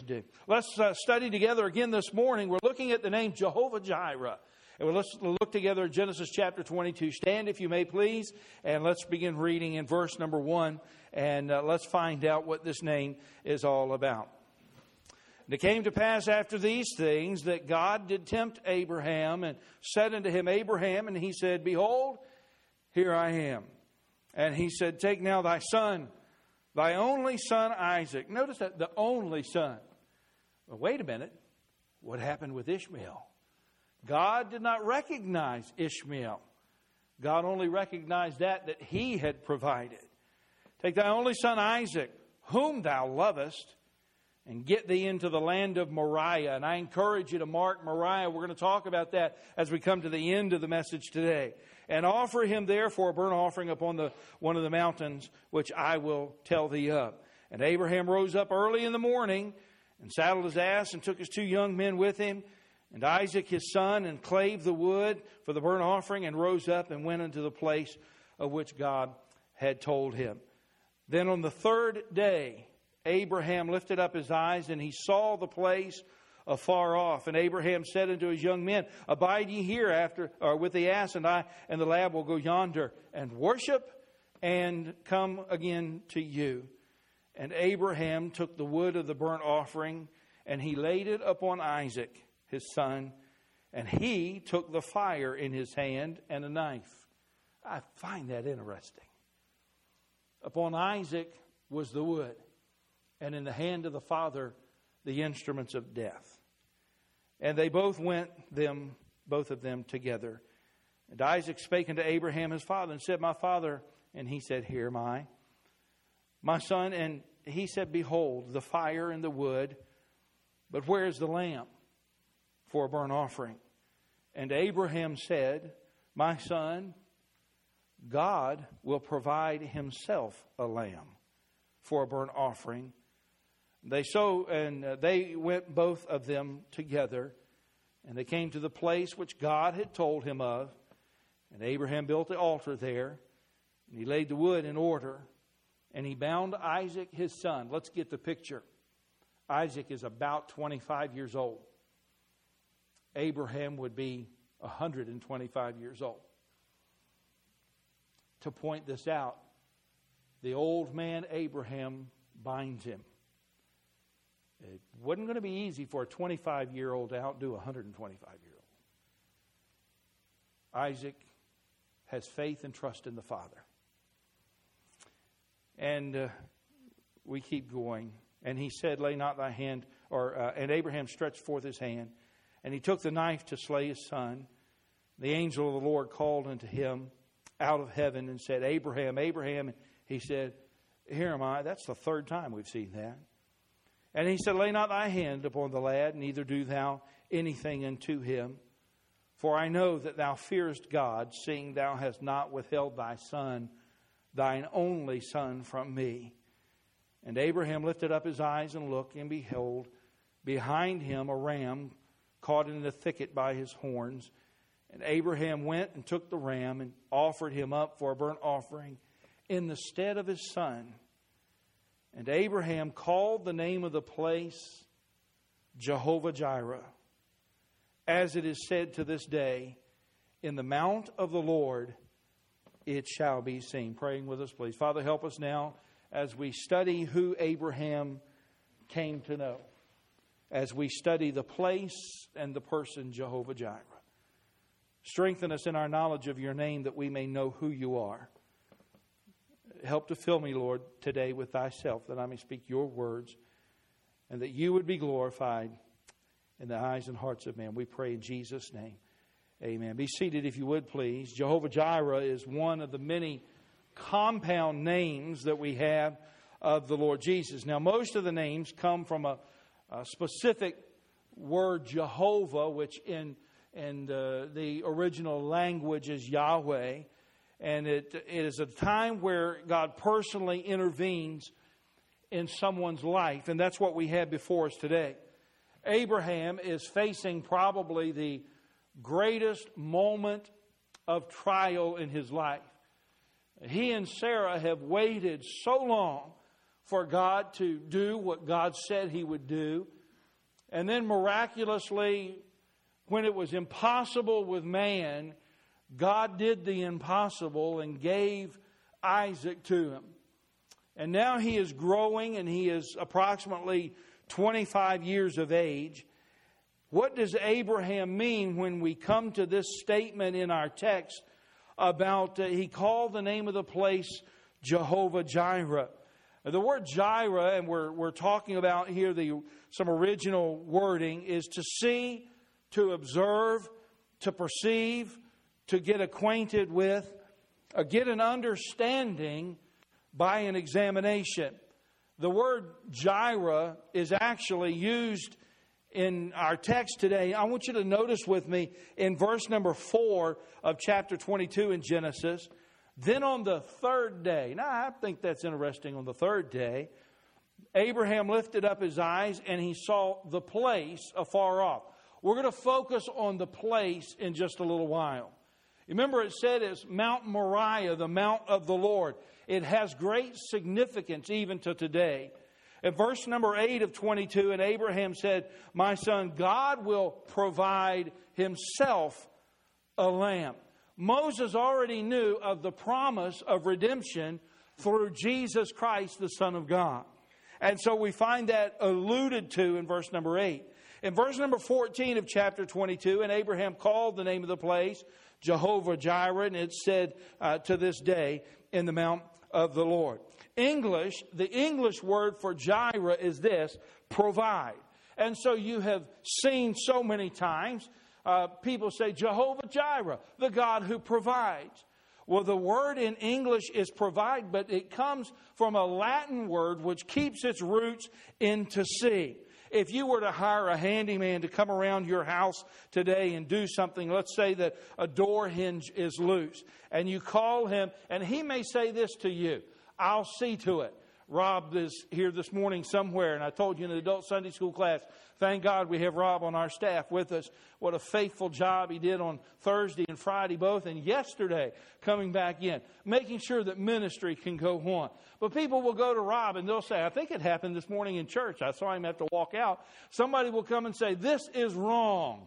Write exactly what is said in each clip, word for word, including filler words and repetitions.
do. Let's uh, study together again this morning. We're looking at the name Jehovah Jireh. And let's look together at Genesis chapter twenty-two. Stand if you may, please. And let's begin reading in verse number one. And uh, let's find out what this name is all about. And it came to pass after these things that God did tempt Abraham and said unto him, Abraham, and he said, Behold, here I am. And he said, Take now thy son, thy only son Isaac. Notice that, the only son. Well, wait a minute. What happened with Ishmael? God did not recognize Ishmael. God only recognized that that he had provided. Take thy only son Isaac, whom thou lovest, and get thee into the land of Moriah. And I encourage you to mark Moriah. We're going to talk about that as we come to the end of the message today. And offer him there for a burnt offering upon the one of the mountains, which I will tell thee of. And Abraham rose up early in the morning, and saddled his ass, and took his two young men with him, and Isaac his son, and clave the wood for the burnt offering, and rose up and went into the place of which God had told him. Then on the third day, Abraham lifted up his eyes, and he saw the place afar off. And Abraham said unto his young men, Abide ye here after, or with the ass, and I and the lad will go yonder and worship, and come again to you. And Abraham took the wood of the burnt offering, and he laid it upon Isaac his son, and he took the fire in his hand and a knife. I find that interesting. Upon Isaac was the wood, and in the hand of the father the instruments of death. And they both went, them, both of them together. And Isaac spake unto Abraham his father, and said, My father. And he said, Here am I, my son. And he said, Behold, the fire and the wood, but where is the lamb for a burnt offering? And Abraham said, My son, God will provide himself a lamb for a burnt offering. They so and uh, they went both of them together, and they came to the place which God had told him of. And Abraham built the altar there, and he laid the wood in order, and he bound Isaac his son. Let's get the picture. Isaac is about twenty-five years old. Abraham would be one hundred twenty-five years old. To point this out, the old man Abraham binds him. It wasn't going to be easy for a twenty-five-year-old to outdo a one hundred twenty-five-year-old. Isaac has faith and trust in the Father. And uh, we keep going. And he said, Lay not thy hand, or uh, and Abraham stretched forth his hand, and he took the knife to slay his son. The angel of the Lord called unto him out of heaven and said, Abraham, Abraham. And he said, Here am I. That's the third time we've seen that. And he said, Lay not thy hand upon the lad, neither do thou anything unto him. For I know that thou fearest God, seeing thou hast not withheld thy son, thine only son, from me. And Abraham lifted up his eyes and looked, and behold, behind him a ram caught in the thicket by his horns. And Abraham went and took the ram and offered him up for a burnt offering in the stead of his son. And Abraham called the name of the place Jehovah Jireh, as it is said to this day, In the mount of the Lord it shall be seen. Praying with us, please. Father, help us now as we study who Abraham came to know, as we study the place and the person Jehovah Jireh. Strengthen us in our knowledge of your name, that we may know who you are. Help to fill me, Lord, today with thyself, that I may speak your words, and that you would be glorified in the eyes and hearts of men. We pray in Jesus' name. Amen. Be seated if you would, please. Jehovah Jireh is one of the many compound names that we have of the Lord Jesus. Now, most of the names come from a, a specific word, Jehovah, which in, in uh, the original language is Yahweh. And it, it is a time where God personally intervenes in someone's life. And that's what we have before us today. Abraham is facing probably the greatest moment of trial in his life. He and Sarah have waited so long for God to do what God said he would do. And then miraculously, when it was impossible with man, God did the impossible and gave Isaac to him. And now he is growing, and he is approximately twenty-five years of age. What does Abraham mean when we come to this statement in our text about uh, he called the name of the place Jehovah Jireh? The word Jireh, and we're we're talking about here the some original wording, is to see, to observe, to perceive, to get acquainted with, or get an understanding by an examination. The word Jireh is actually used in our text today. I want you to notice with me in verse number four of chapter twenty-two in Genesis. Then on the third day, now I think that's interesting, on the third day, Abraham lifted up his eyes and he saw the place afar off. We're going to focus on the place in just a little while. Remember, it said it's Mount Moriah, the Mount of the Lord. It has great significance even to today. In verse number eight of twenty-two, and Abraham said, "My son, God will provide himself a lamb." Moses already knew of the promise of redemption through Jesus Christ, the Son of God. And so we find that alluded to in verse number eight. In verse number fourteen of chapter twenty-two, and Abraham called the name of the place Jehovah Jireh, and it's said uh, to this day, in the Mount of the Lord. English, the English word for Jireh is this: provide. And so you have seen so many times uh, people say Jehovah Jireh, the God who provides. Well, the word in English is provide, but it comes from a Latin word which keeps its roots in to see. If you were to hire a handyman to come around your house today and do something, let's say that a door hinge is loose, and you call him, and he may say this to you: "I'll see to it." Rob is here this morning somewhere, and I told you in the adult Sunday school class, thank God we have Rob on our staff with us. What a faithful job he did on Thursday and Friday both, and yesterday coming back in, making sure that ministry can go on. But people will go to Rob and they'll say, I think it happened this morning in church. I saw him have to walk out. Somebody will come and say, "This is wrong."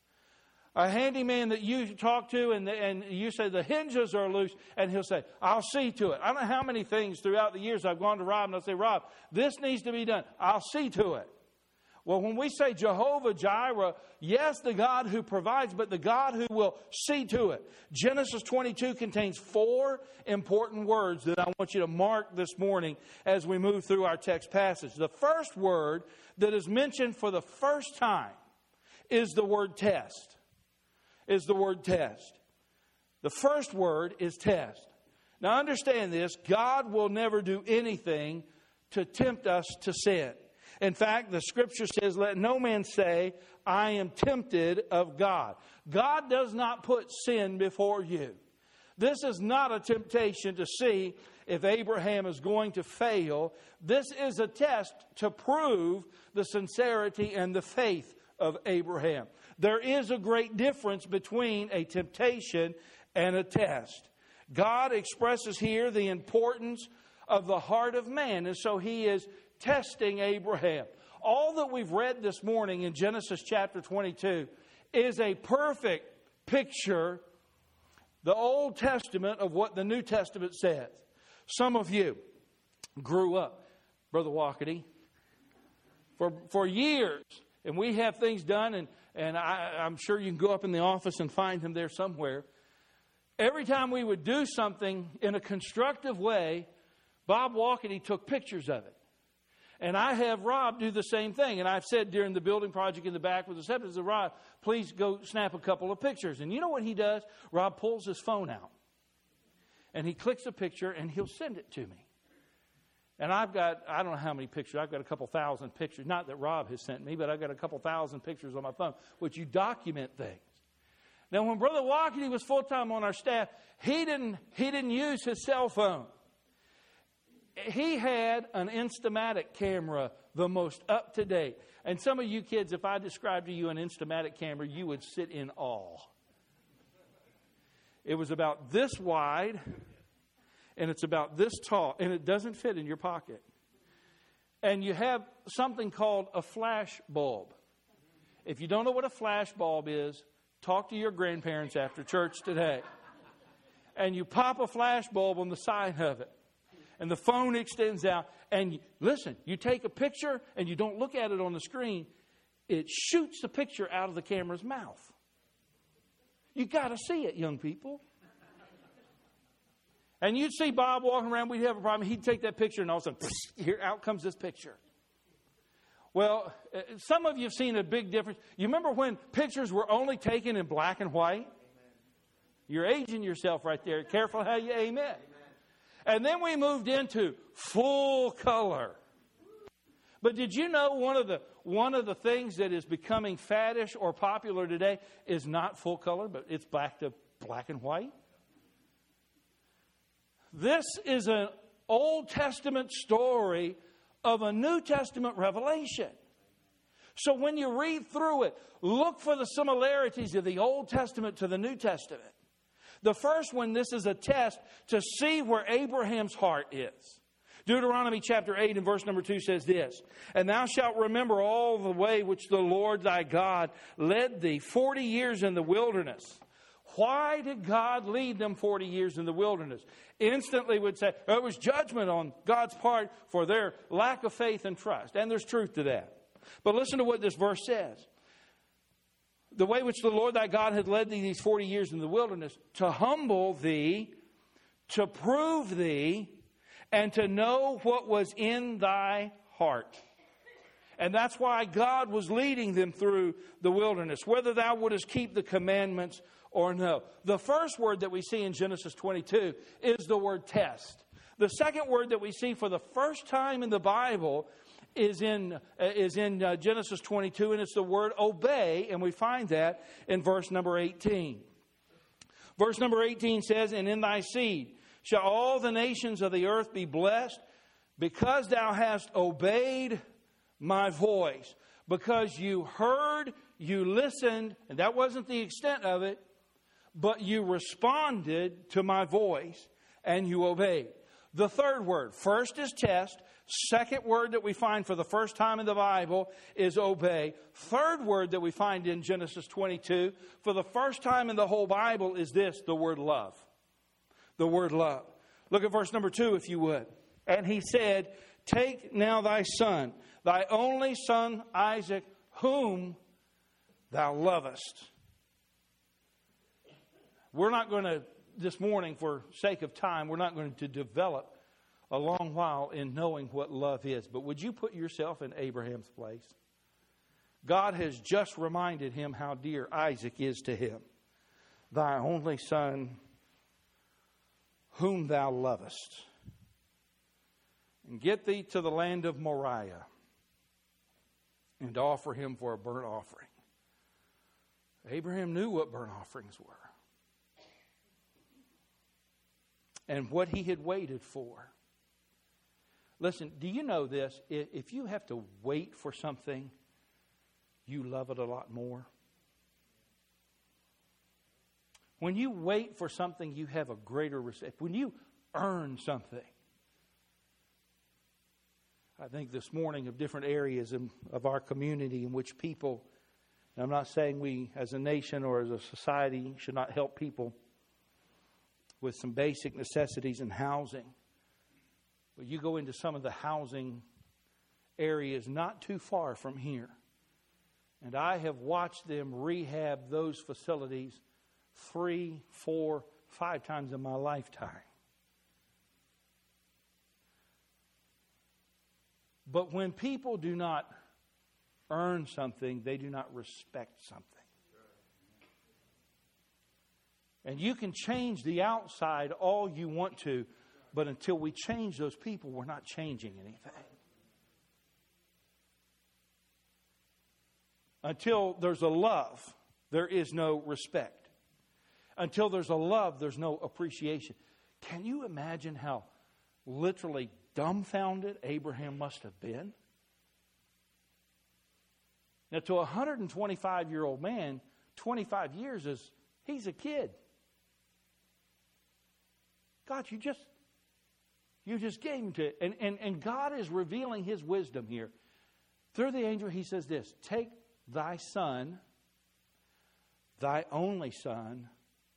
A handyman that you talk to and, the, and you say the hinges are loose, and he'll say, "I'll see to it." I don't know how many things throughout the years I've gone to Rob and I'll say, "Rob, this needs to be done. I'll see to it." Well, when we say Jehovah Jireh, yes, the God who provides, but the God who will see to it. Genesis twenty-two contains four important words that I want you to mark this morning as we move through our text passage. The first word that is mentioned for the first time is the word test. Is the word test. The first word is test. Now understand this: God will never do anything to tempt us to sin. In fact, the scripture says, "Let no man say, I am tempted of God." God does not put sin before you. This is not a temptation to see if Abraham is going to fail. This is a test to prove the sincerity and the faith of Abraham. There is a great difference between a temptation and a test. God expresses here the importance of the heart of man, and so he is testing Abraham. All that we've read this morning in Genesis chapter twenty-two is a perfect picture, the Old Testament, of what the New Testament says. Some of you grew up, Brother Walkety, for, for years, and we have things done, and, and I, I'm sure you can go up in the office and find them there somewhere. Every time we would do something in a constructive way, Bob Walkety took pictures of it. And I have Rob do the same thing. And I've said during the building project in the back with the septic, Rob, please go snap a couple of pictures. And you know what he does? Rob pulls his phone out. And he clicks a picture and he'll send it to me. And I've got, I don't know how many pictures. I've got a couple thousand pictures. Not that Rob has sent me, but I've got a couple thousand pictures on my phone, which you document things. Now, when Brother Walkety was full-time on our staff, he didn't, he didn't use his cell phone. He had an Instamatic camera, the most up-to-date. And some of you kids, if I described to you an Instamatic camera, you would sit in awe. It was about this wide, and it's about this tall, and it doesn't fit in your pocket. And you have something called a flash bulb. If you don't know what a flash bulb is, talk to your grandparents after church today. And you pop a flash bulb on the side of it. And the phone extends out. And listen, you take a picture and you don't look at it on the screen. It shoots the picture out of the camera's mouth. You got to see it, young people. And you'd see Bob walking around, we'd have a problem. He'd take that picture and all of a sudden, here, out comes this picture. Well, some of you have seen a big difference. You remember when pictures were only taken in black and white? Amen. You're aging yourself right there. Careful how you amen. Amen. And then we moved into full color. But did you know one of the one of the things that is becoming faddish or popular today is not full color, but it's back to black and white? This is an Old Testament story of a New Testament revelation. So when you read through it, look for the similarities of the Old Testament to the New Testament. The first one, this is a test to see where Abraham's heart is. Deuteronomy chapter eight and verse number two says this, "And thou shalt remember all the way which the Lord thy God led thee forty years in the wilderness." Why did God lead them forty years in the wilderness? Instantly would say, oh, it was judgment on God's part for their lack of faith and trust. And there's truth to that. But listen to what this verse says. The way which the Lord thy God had led thee these forty years in the wilderness, to humble thee, to prove thee, and to know what was in thy heart. And that's why God was leading them through the wilderness, whether thou wouldest keep the commandments or no. The first word that we see in Genesis twenty-two is the word test. The second word that we see for the first time in the Bible is in, uh, is in uh, Genesis twenty-two, and it's the word obey, and we find that in verse number eighteen. Verse number eighteen says, "And in thy seed shall all the nations of the earth be blessed, because thou hast obeyed my voice." Because you heard, you listened, and that wasn't the extent of it, but you responded to my voice and you obeyed. The third word, first is test. Second word that we find for the first time in the Bible is obey. Third word that we find in Genesis twenty-two for the first time in the whole Bible is this, the word love. The word love. Look at verse number two if you would. "And he said, Take now thy son, thy only son Isaac, whom thou lovest." We're not going to, this morning, for sake of time, we're not going to develop a long while in knowing what love is. But would you put yourself in Abraham's place? God has just reminded him how dear Isaac is to him. "Thy only son, whom thou lovest. And get thee to the land of Moriah, and offer him for a burnt offering." Abraham knew what burnt offerings were, and what he had waited for. Listen, do you know this? If you have to wait for something, you love it a lot more. When you wait for something, you have a greater respect. When you earn something. I think this morning of different areas in, of our community in which people, and I'm not saying we as a nation or as a society should not help people with some basic necessities in housing. But you go into some of the housing areas not too far from here, and I have watched them rehab those facilities three, four, five times in my lifetime. But when people do not earn something, they do not respect something. And you can change the outside all you want to, but until we change those people, we're not changing anything. Until there's a love, there is no respect. Until there's a love, there's no appreciation. Can you imagine how literally dumbfounded Abraham must have been? Now, to a one hundred twenty-five-year-old man, twenty-five years is, he's a kid. God, you just, you just gave him to, and, and, and God is revealing his wisdom here. Through the angel, he says this, take thy son, thy only son,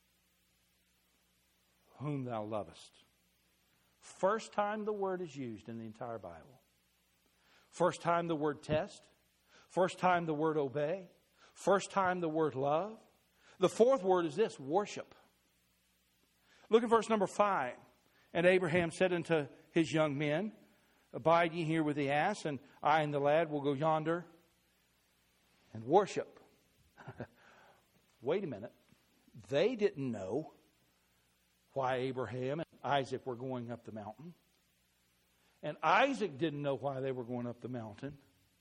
whom thou lovest. First time the word is used in the entire Bible. First time the word test. First time the word obey. First time the word love. The fourth word is this, worship. Look at verse number five. And Abraham said unto his young men, abide ye here with the ass, and I and the lad will go yonder and worship. Wait a minute. They didn't know why Abraham and Isaac were going up the mountain. And Isaac didn't know why they were going up the mountain.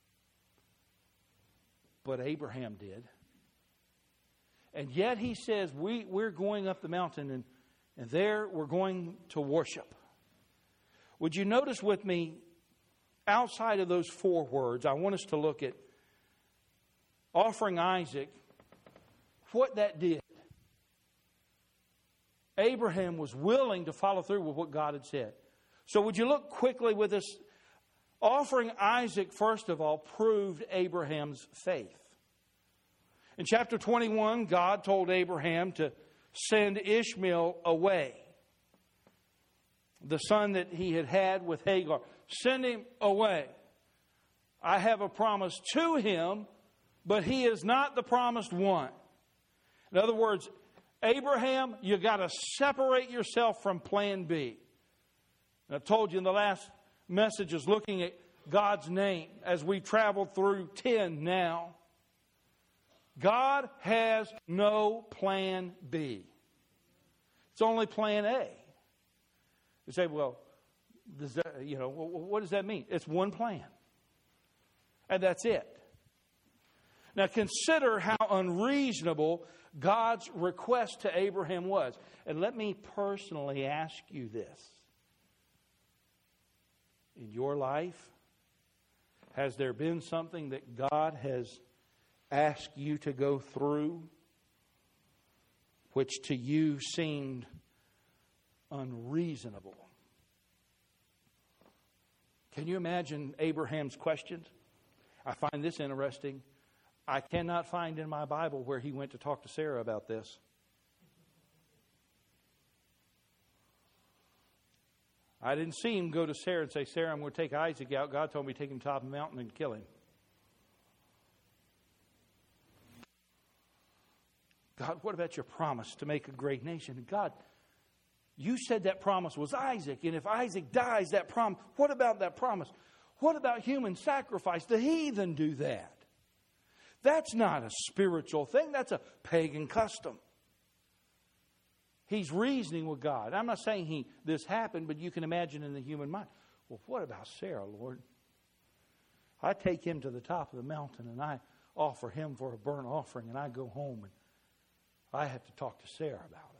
But Abraham did. And yet he says, we, we're going up the mountain, and, and there we're going to worship. Would you notice with me, outside of those four words, I want us to look at offering Isaac, what that did. Abraham was willing to follow through with what God had said. So would you look quickly with us? Offering Isaac, first of all, proved Abraham's faith. In chapter twenty-one, God told Abraham to send Ishmael away. The son that he had had with Hagar. Send him away. I have a promise to him, but he is not the promised one. In other words, Abraham, you got to separate yourself from plan B. And I've told you in the last messages looking at God's name as we traveled through ten now. God has no plan B. It's only plan A. You say, well, does that, you know, what does that mean? It's one plan. And that's it. Now consider how unreasonable God's request to Abraham was. And let me personally ask you this. In your life, has there been something that God has asked you to go through which to you seemed unreasonable? Can you imagine Abraham's questions? I find this interesting. I cannot find in my Bible where he went to talk to Sarah about this. I didn't see him go to Sarah and say, Sarah, I'm going to take Isaac out. God told me to take him to the top of the mountain and kill him. God, what about your promise to make a great nation? And God, you said that promise was Isaac. And if Isaac dies, that promise, what about that promise? What about human sacrifice? The heathen do that. That's not a spiritual thing. That's a pagan custom. He's reasoning with God. I'm not saying he this happened, but you can imagine in the human mind. Well, what about Sarah, Lord? I take him to the top of the mountain and I offer him for a burnt offering, and I go home and I have to talk to Sarah about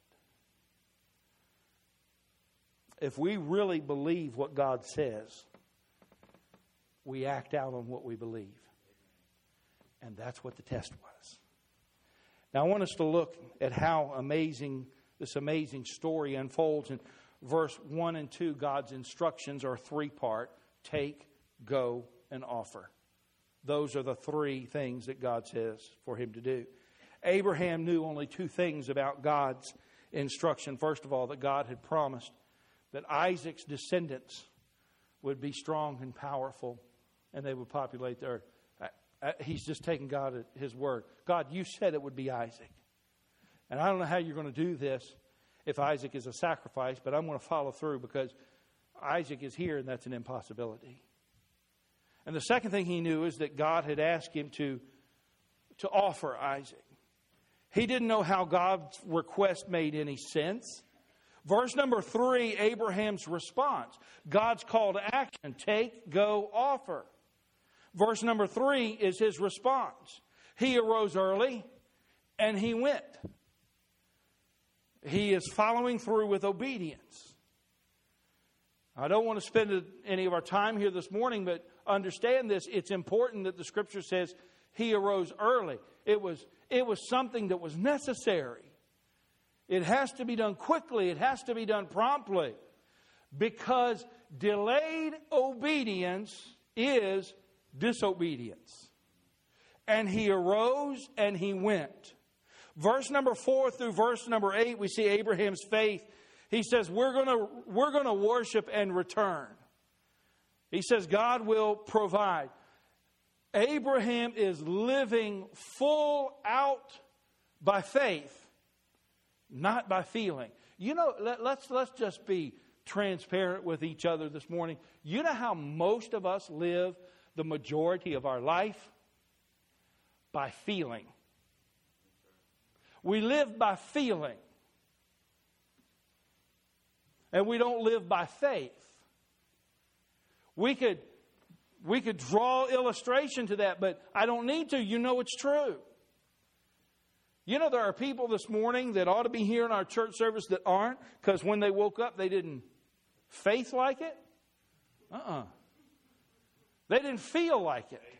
it. If we really believe what God says, we act out on what we believe. And that's what the test was. Now I want us to look at how amazing this amazing story unfolds. In verse one and two, God's instructions are three-part. Take, go, and offer. Those are the three things that God says for him to do. Abraham knew only two things about God's instruction. First of all, that God had promised that Isaac's descendants would be strong and powerful and they would populate the earth. He's just taking God at his word. God, you said it would be Isaac. And I don't know how you're going to do this if Isaac is a sacrifice, but I'm going to follow through because Isaac is here and that's an impossibility. And the second thing he knew is that God had asked him to, to offer Isaac. He didn't know how God's request made any sense. Verse number three, Abraham's response. God's call to action. Take, go, offer. Verse number three is his response. He arose early and he went. He is following through with obedience. I don't want to spend any of our time here this morning, but understand this. It's important that the Scripture says he arose early. It was, it was something that was necessary. It has to be done quickly. It has to be done promptly. Because delayed obedience is disobedience. And he arose and he went. Verse number four through verse number eight, we see Abraham's faith. He says, we're going to we're going to worship and return. He says, God will provide. Abraham is living full out by faith, not by feeling. You know, let, let's let's just be transparent with each other this morning. You know how most of us live the majority of our life? By feeling. We live by feeling. And we don't live by faith. We could, we could draw illustration to that, but I don't need to. You know it's true. You know, there are people this morning that ought to be here in our church service that aren't, because when they woke up, they didn't faith like it. Uh-uh. They didn't feel like it.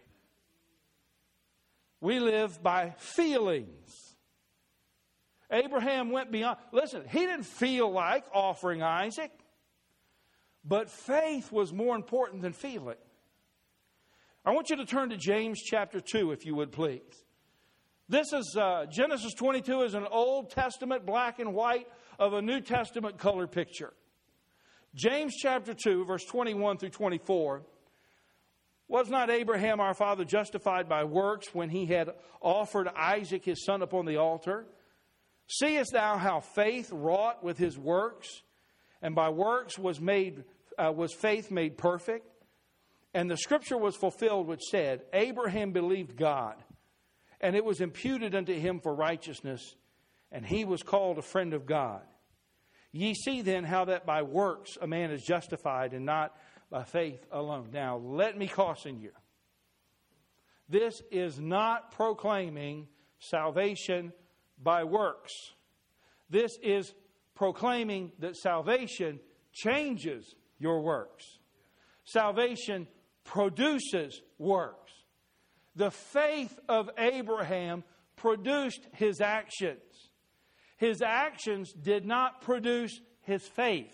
We live by feelings. Abraham went beyond. Listen, he didn't feel like offering Isaac, but faith was more important than feeling. I want you to turn to James chapter two, if you would please. This is uh, Genesis twenty-two is an Old Testament black and white of a New Testament color picture. James chapter two, verse twenty-one through twenty-four. Was not Abraham our father justified by works when he had offered Isaac his son upon the altar? Seest thou how faith wrought with his works, and by works was made uh, was faith made perfect? And the scripture was fulfilled which said, Abraham believed God, and it was imputed unto him for righteousness, and he was called a friend of God. Ye see then how that by works a man is justified, and not by faith alone. Now, let me caution you. This is not proclaiming salvation by works. This is proclaiming that salvation changes your works. Salvation produces works. The faith of Abraham produced his actions. His actions did not produce his faith.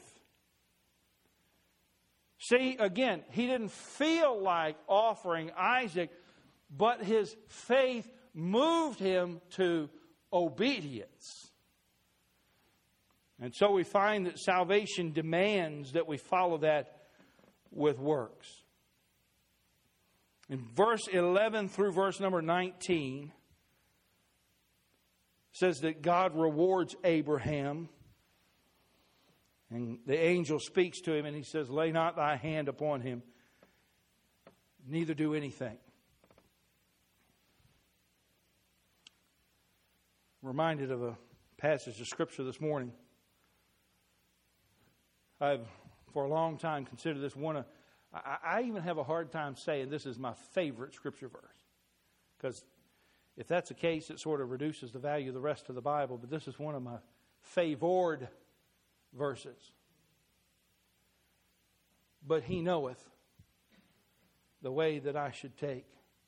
See, again, he didn't feel like offering Isaac, but his faith moved him to obedience. And so we find that salvation demands that we follow that with works. In verse eleven through verse number nineteen, it says that God rewards Abraham. And the angel speaks to him and he says, lay not thy hand upon him, neither do anything. Reminded of a passage of Scripture this morning. I've, for a long time, considered this one of, I, I even have a hard time saying this is my favorite Scripture verse. Because if that's the case, it sort of reduces the value of the rest of the Bible. But this is one of my favored verses. But he knoweth the way that I should take.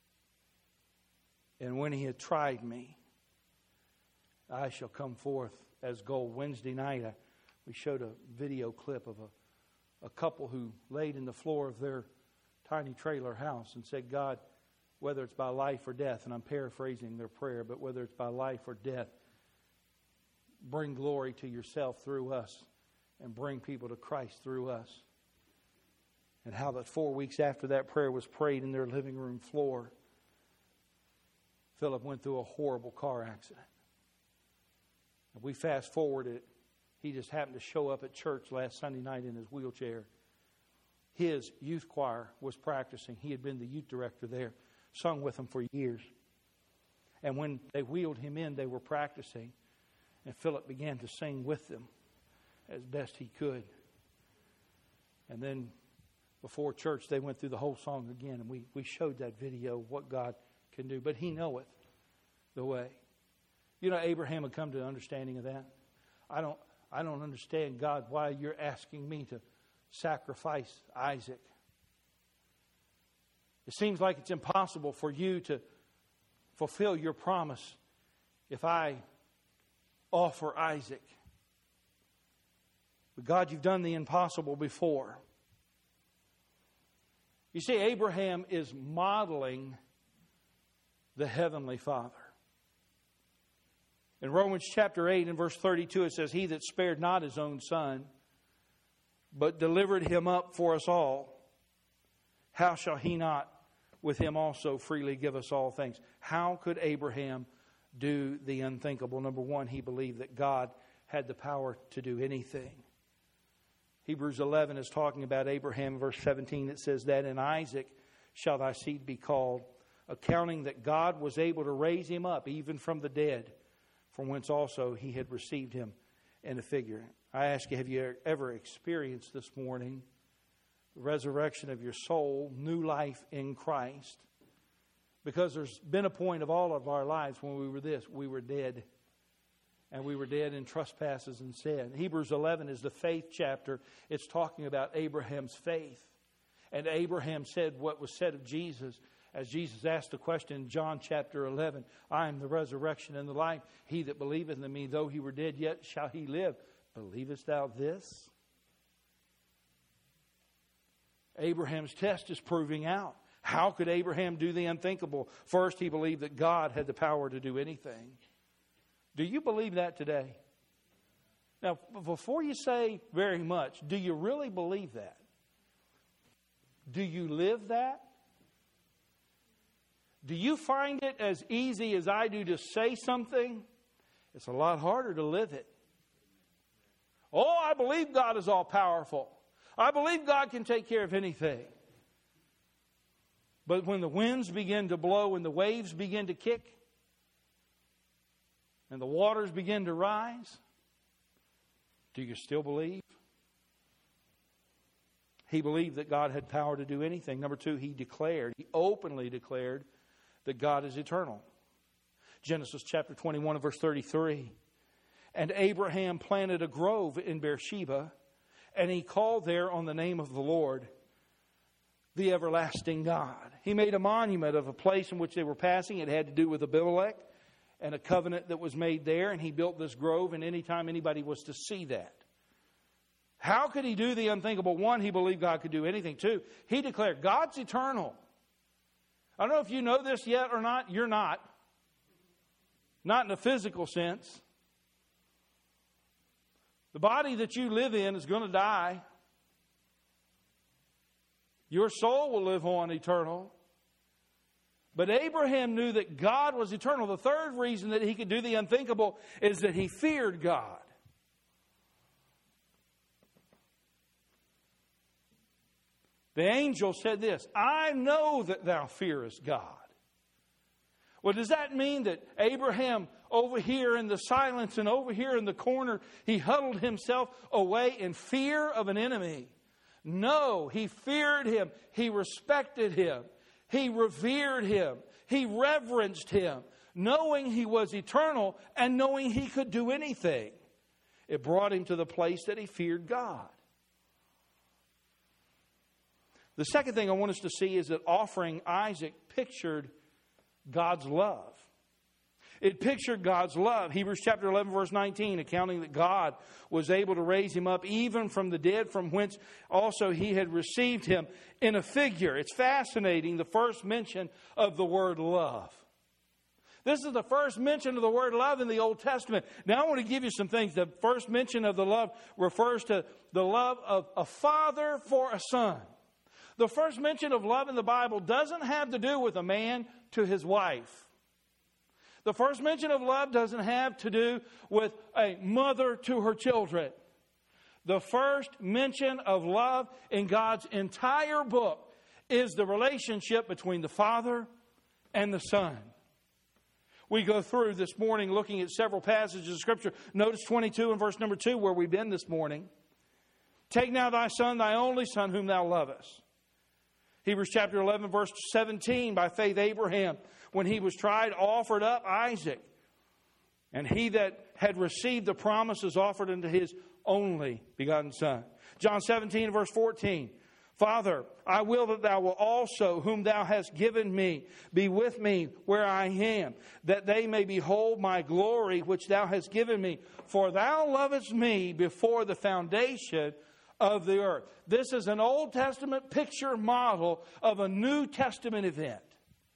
And when he had tried me, I shall come forth as gold. Wednesday night, I, we showed a video clip of a, a couple who laid in the floor of their tiny trailer house and said, God, whether it's by life or death, and I'm paraphrasing their prayer, but whether it's by life or death, bring glory to yourself through us and bring people to Christ through us. And how that four weeks after that prayer was prayed in their living room floor, Philip went through a horrible car accident. If we fast forward it, he just happened to show up at church last Sunday night in his wheelchair. His youth choir was practicing. He had been the youth director there, sung with them for years. And when they wheeled him in, they were practicing. And Philip began to sing with them as best he could. And then before church, they went through the whole song again. And we, we showed that video of what God can do. But he knoweth the way. You know, Abraham had come to an understanding of that. I don't, I don't understand, God, why you're asking me to sacrifice Isaac. It seems like it's impossible for you to fulfill your promise if I offer Isaac. But God, you've done the impossible before. You see, Abraham is modeling the Heavenly Father. In Romans chapter eight and verse thirty-two, it says, He that spared not His own Son, but delivered Him up for us all, how shall He not with Him also freely give us all things? How could Abraham do the unthinkable? Number one, he believed that God had the power to do anything. Hebrews eleven is talking about Abraham. Verse seventeen, it says that in Isaac shall thy seed be called, accounting that God was able to raise him up even from the dead, from whence also he had received him in a figure. I ask you, have you ever experienced this morning the resurrection of your soul, new life in Christ? Because there's been a point of all of our lives when we were this, we were dead. And we were dead in trespasses and sin. Hebrews eleven is the faith chapter. It's talking about Abraham's faith. And Abraham said what was said of Jesus, as Jesus asked the question in John chapter eleven, I am the resurrection and the life. He that believeth in me, though he were dead, yet shall he live. Believest thou this? Abraham's test is proving out. How could Abraham do the unthinkable? First, he believed that God had the power to do anything. Do you believe that today? Now, before you say very much, do you really believe that? Do you live that? Do you find it as easy as I do to say something? It's a lot harder to live it. Oh, I believe God is all powerful. I believe God can take care of anything. But when the winds begin to blow and the waves begin to kick, and the waters begin to rise, do you still believe? He believed that God had power to do anything. Number two, he declared, he openly declared that God is eternal. Genesis chapter twenty-one and verse thirty-three. And Abraham planted a grove in Beersheba, and he called there on the name of the Lord, the everlasting God. He made a monument of a place in which they were passing. It had to do with Abimelech and a covenant that was made there, and he built this grove, and anytime anybody was to see that. How could he do the unthinkable? One, he believed God could do anything. Two, he declared God's eternal. I don't know if you know this yet or not. You're not. Not in a physical sense. The body that you live in is going to die. Your soul will live on eternal. But Abraham knew that God was eternal. The third reason that he could do the unthinkable is that he feared God. The angel said this, I know that thou fearest God. Well, does that mean that Abraham over here in the silence and over here in the corner, he huddled himself away in fear of an enemy? No, he feared him. He respected him. He revered him. He reverenced him, knowing he was eternal and knowing he could do anything. It brought him to the place that he feared God. The second thing I want us to see is that offering Isaac pictured God's love. It pictured God's love. Hebrews chapter eleven, verse nineteen, accounting that God was able to raise him up even from the dead, from whence also he had received him in a figure. It's fascinating, the first mention of the word love. This is the first mention of the word love in the Old Testament. Now I want to give you some things. The first mention of the love refers to the love of a father for a son. The first mention of love in the Bible doesn't have to do with a man to his wife. The first mention of love doesn't have to do with a mother to her children. The first mention of love in God's entire book is the relationship between the Father and the Son. We go through this morning looking at several passages of Scripture. Notice twenty-two and verse number two where we've been this morning. Take now thy son, thy only son, whom thou lovest. Hebrews chapter eleven, verse seventeen, by faith Abraham, when he was tried, offered up Isaac. And he that had received the promises offered unto his only begotten son. John seventeen, verse fourteen. Father, I will that thou wilt also, whom thou hast given me, be with me where I am, that they may behold my glory which thou hast given me. For thou lovest me before the foundation of the earth. This is an Old Testament picture model of a New Testament event.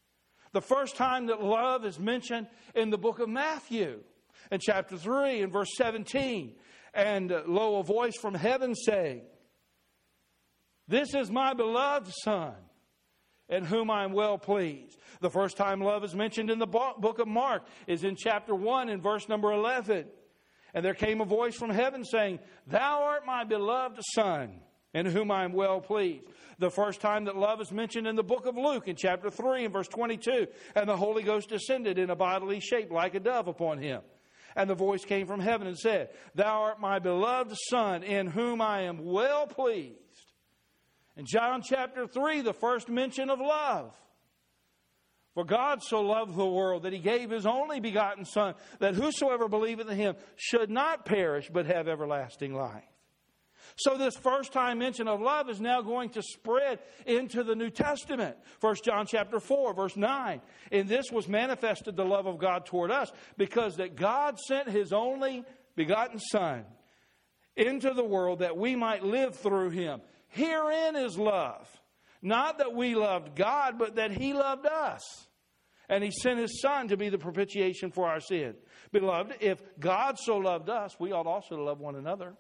The first time that love is mentioned in the book of Matthew, in chapter three, in verse seventeen. And uh, lo, a voice from heaven saying, "This is my beloved Son, in whom I am well pleased." The first time love is mentioned in the book of Mark is in chapter one, in verse number eleven. And there came a voice from heaven saying, "Thou art my beloved Son, in whom I am well pleased." The first time that love is mentioned in the book of Luke in chapter three and verse twenty-two. And the Holy Ghost descended in a bodily shape like a dove upon him. And the voice came from heaven and said, "Thou art my beloved Son, in whom I am well pleased." In John chapter three, the first mention of love. "For God so loved the world that he gave his only begotten Son, that whosoever believeth in him should not perish but have everlasting life." So this first time mention of love is now going to spread into the New Testament. First John chapter four, verse nine. "In this was manifested the love of God toward us, because that God sent his only begotten Son into the world that we might live through him. Herein is love. Not that we loved God, but that he loved us. And he sent his Son to be the propitiation for our sin." Beloved, if God so loved us, we ought also to love one another.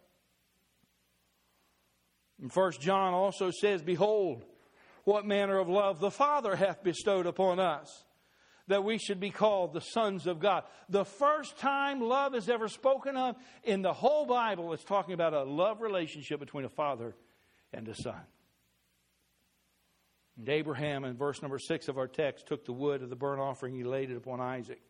And First John also says, "Behold, what manner of love the Father hath bestowed upon us, that we should be called the sons of God." The first time love is ever spoken of in the whole Bible is talking about a love relationship between a father and a son. And Abraham, in verse number six of our text, took the wood of the burnt offering, he laid it upon Isaac.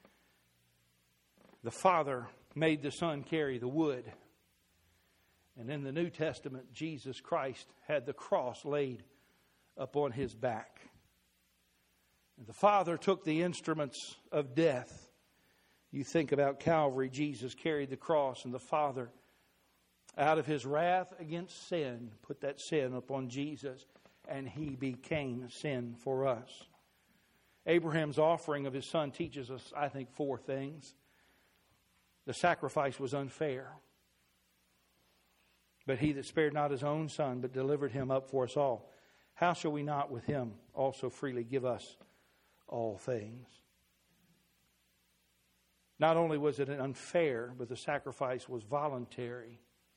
The father made the son carry the wood. And in the New Testament, Jesus Christ had the cross laid upon his back. And the Father took the instruments of death. You think about Calvary, Jesus carried the cross, and the Father, out of his wrath against sin, put that sin upon Jesus, and he became sin for us. Abraham's offering of his son teaches us, I think, four things. The sacrifice was unfair. "But he that spared not his own Son, but delivered him up for us all, how shall we not with him also freely give us all things?" Not only was it unfair, but the sacrifice was voluntary.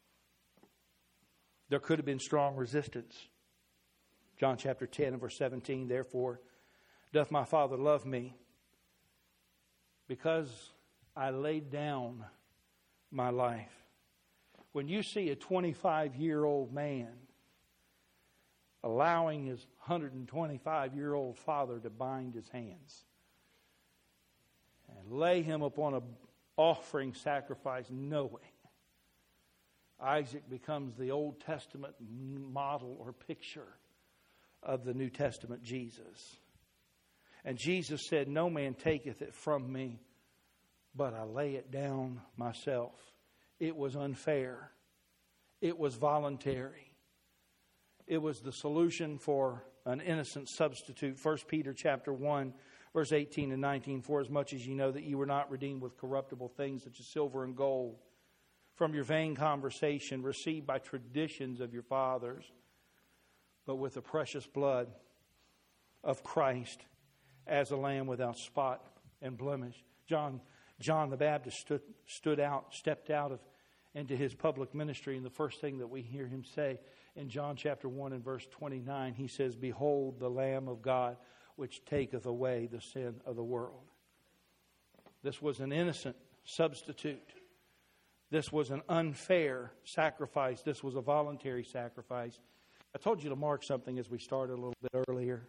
There could have been strong resistance. John chapter ten and verse seventeen, "Therefore doth my Father love me, because I laid down my life." When you see a twenty-five-year-old man allowing his one hundred twenty-five-year-old father to bind his hands and lay him upon an offering sacrifice, knowing Isaac becomes the Old Testament model or picture of the New Testament Jesus. And Jesus said, "No man taketh it from me, but I lay it down myself." It was unfair. It was voluntary. It was the solution for an innocent substitute. First Peter chapter one, verse eighteen and nineteen. "For as much as ye know that ye were not redeemed with corruptible things such as silver and gold, from your vain conversation received by traditions of your fathers, but with the precious blood of Christ, as a lamb without spot and blemish." John John the Baptist stood stood out, stepped out of into his public ministry, and the first thing that we hear him say in John chapter one and verse twenty-nine, he says, "Behold the Lamb of God, which taketh away the sin of the world." This was an innocent substitute. This was an unfair sacrifice. This was a voluntary sacrifice. I told you to mark something as we started a little bit earlier.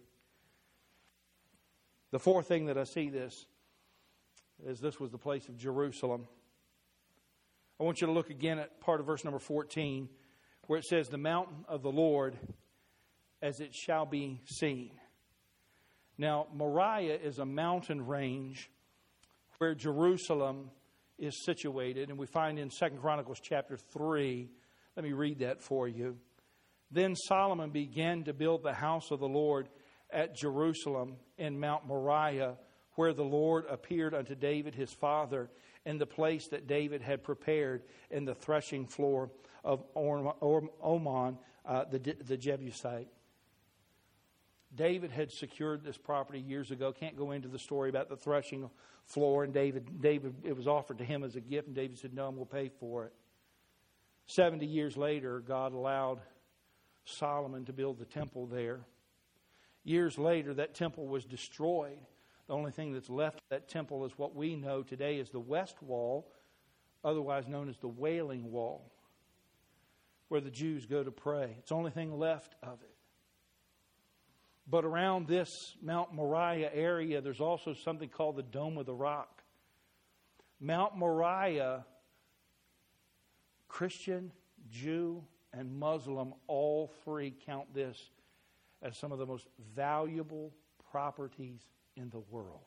The fourth thing that I see this is this was the place of Jerusalem. I want you to look again at part of verse number fourteen, where it says, "The mountain of the Lord as it shall be seen." Now, Moriah is a mountain range where Jerusalem is situated. And we find in Second Chronicles chapter three, let me read that for you. "Then Solomon began to build the house of the Lord at Jerusalem in Mount Moriah, where the Lord appeared unto David his father, in the place that David had prepared in the threshing floor of Ormon, uh, the, the Jebusite." David had secured this property years ago. Can't go into the story about the threshing floor. And David, David, it was offered to him as a gift. And David said, no, I'm going to pay for it. Seventy years later, God allowed Solomon to build the temple there. Years later, that temple was destroyed. The only thing that's left of that temple is what we know today as the West Wall, otherwise known as the Wailing Wall, where the Jews go to pray. It's the only thing left of it. But around this Mount Moriah area, there's also something called the Dome of the Rock. Mount Moriah, Christian, Jew, and Muslim, all three count this as some of the most valuable properties in the world.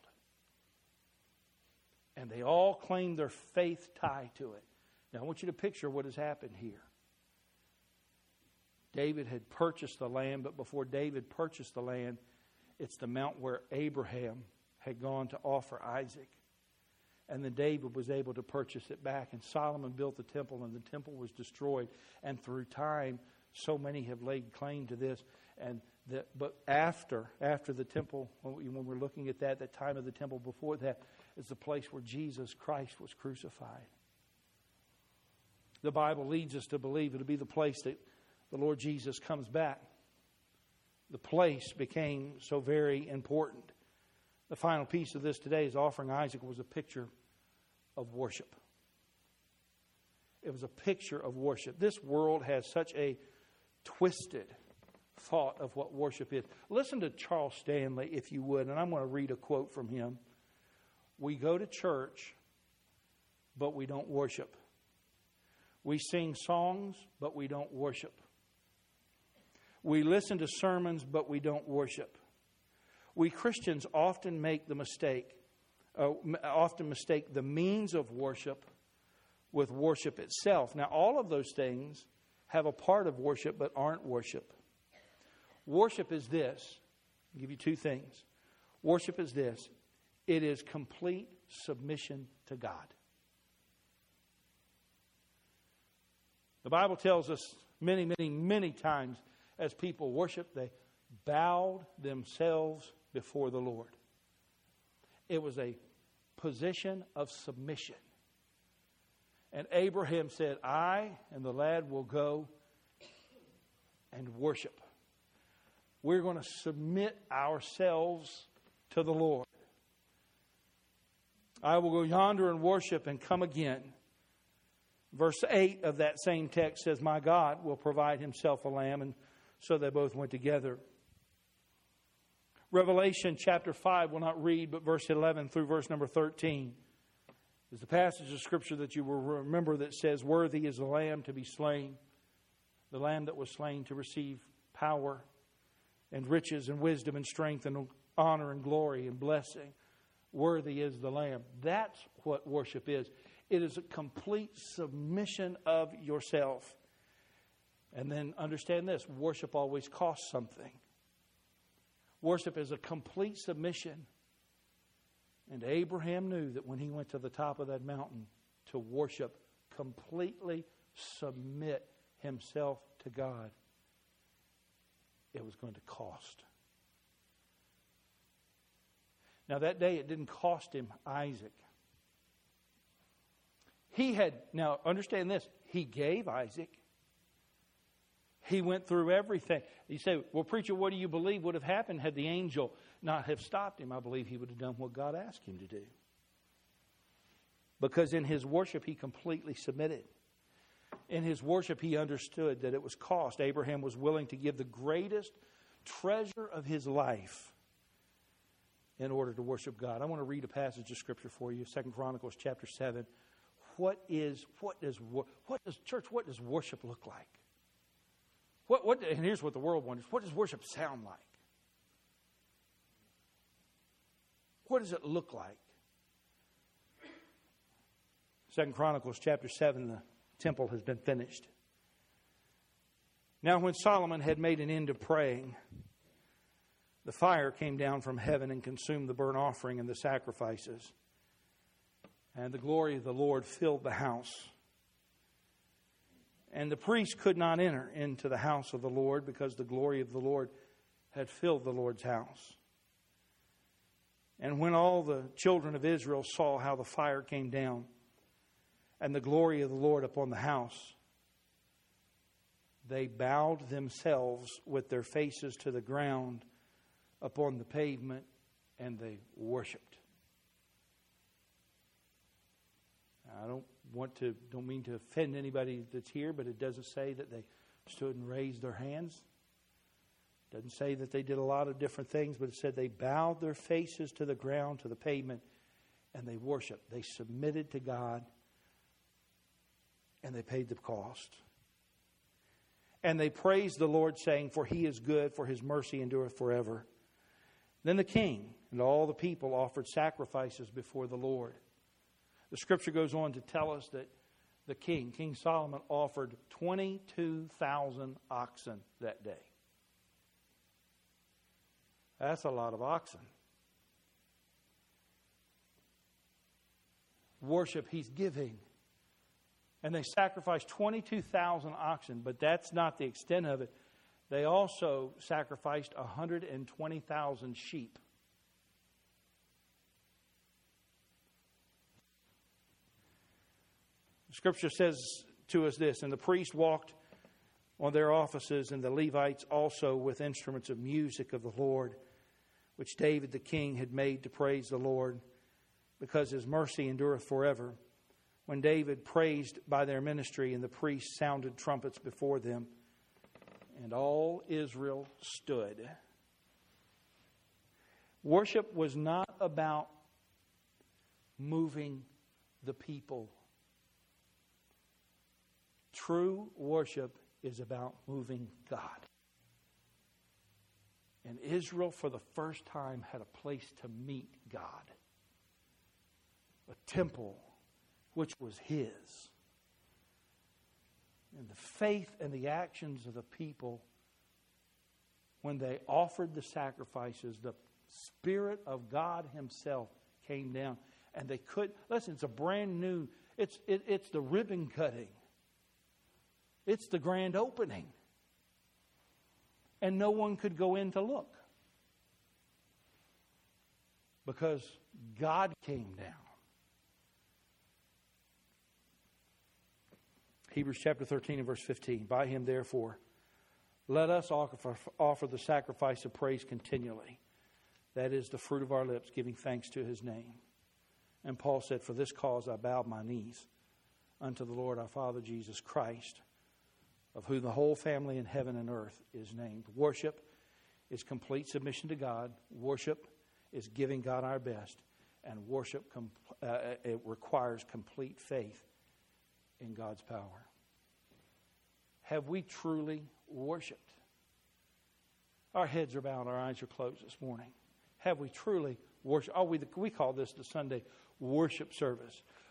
And they all claim their faith tie to it. Now I want you to picture what has happened here. David had purchased the land, but before David purchased the land, it's the mount where Abraham had gone to offer Isaac. And then David was able to purchase it back. And Solomon built the temple, and the temple was destroyed. And through time, so many have laid claim to this. And the, but after after the temple, when, we, when we're looking at that, that time of the temple before that is the place where Jesus Christ was crucified. The Bible leads us to believe it'll be the place that the Lord Jesus comes back. The place became so very important. The final piece of this today is offering Isaac was a picture of worship. It was a picture of worship. This world has such a twisted thought of what worship is. Listen to Charles Stanley, if you would, and I'm going to read a quote from him. We go to church, but we don't worship. We sing songs, but we don't worship. We listen to sermons, but we don't worship. We Christians often make the mistake, uh, often mistake the means of worship with worship itself. Now, all of those things have a part of worship, but aren't worship. Worship is this. I'll give you two things. Worship is this. It is complete submission to God. The Bible tells us many, many, many times as people worship, they bowed themselves before the Lord. It was a position of submission. And Abraham said, I and the lad will go and worship. We're going to submit ourselves to the Lord. I will go yonder and worship and come again. Verse eight of that same text says, my God will provide himself a lamb. And so they both went together. Revelation chapter five, we'll not read, but verse eleven through verse number thirteen is the passage of Scripture that you will remember that says, worthy is the Lamb to be slain, the Lamb that was slain to receive power and riches and wisdom and strength and honor and glory and blessing. Worthy is the Lamb. That's what worship is. It is a complete submission of yourself. And then understand this, worship always costs something. Worship is a complete submission. And Abraham knew that when he went to the top of that mountain to worship, completely submit himself to God, it was going to cost. Now that day it didn't cost him Isaac. He had, now understand this, he gave Isaac. He went through everything. You say, well, preacher, what do you believe would have happened had the angel not have stopped him? I believe he would have done what God asked him to do. Because in his worship, he completely submitted. In his worship, he understood that it was cost. Abraham was willing to give the greatest treasure of his life in order to worship God. I want to read a passage of Scripture for you, Second Chronicles chapter seven. What is, what does, what does, church, what does worship look like? What, what, and here's what the world wonders. What does worship sound like? What does it look like? Second Chronicles chapter seven, the temple has been finished. Now when Solomon had made an end of praying, the fire came down from heaven and consumed the burnt offering and the sacrifices. And the glory of the Lord filled the house. And the priest could not enter into the house of the Lord because the glory of the Lord had filled the Lord's house. And when all the children of Israel saw how the fire came down and the glory of the Lord upon the house, they bowed themselves with their faces to the ground upon the pavement, and they worshiped. I don't want to, don't mean to offend anybody that's here, but it doesn't say that they stood and raised their hands. It doesn't say that they did a lot of different things, but it said they bowed their faces to the ground, to the pavement, and they worshiped. They submitted to God, and they paid the cost. And they praised the Lord, saying, "For He is good, for His mercy endureth forever." Then the king and all the people offered sacrifices before the Lord. The Scripture goes on to tell us that the king, King Solomon, offered twenty-two thousand oxen that day. That's a lot of oxen. Worship, he's giving. And they sacrificed twenty-two thousand oxen, but that's not the extent of it. They also sacrificed one hundred twenty thousand sheep. Scripture says to us this, "And the priest walked on their offices, and the Levites also with instruments of music of the Lord, which David the king had made to praise the Lord, because His mercy endureth forever. When David praised by their ministry, and the priests sounded trumpets before them, and all Israel stood." Worship was not about moving the people. True worship is about moving God. And Israel, for the first time, had a place to meet God. A temple, which was His. And the faith and the actions of the people, when they offered the sacrifices, the Spirit of God Himself came down. And they could, listen, it's a brand new, it's, it, it's the ribbon cutting. It's the grand opening. And no one could go in to look. Because God came down. Hebrews chapter thirteen and verse fifteen. "By Him, therefore, let us offer, offer the sacrifice of praise continually. That is the fruit of our lips, giving thanks to His name." And Paul said, "For this cause I bowed my knees unto the Lord our Father Jesus Christ, of whom the whole family in heaven and earth is named." Worship is complete submission to God. Worship is giving God our best. And worship com- uh, it requires complete faith in God's power. Have we truly worshiped? Our heads are bowed, our eyes are closed this morning. Have we truly worshiped? Oh, we, we call this the Sunday worship service.